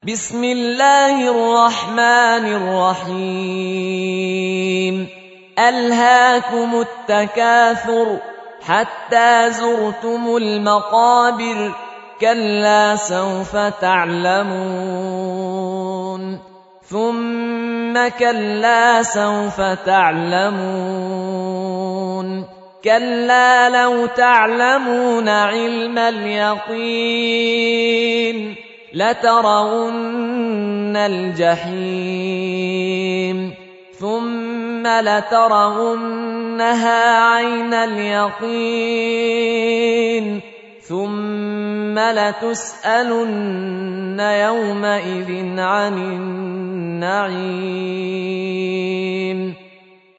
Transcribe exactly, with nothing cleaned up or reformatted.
بسم الله الرحمن الرحيم ألهاكم التكاثر حتى زرتم المقابر كلا سوف تعلمون ثم كلا سوف تعلمون كلا لو تعلمون علم اليقين لترون الجحيم ثم لترونها عين اليقين ثم لتسألن يومئذ عن النعيم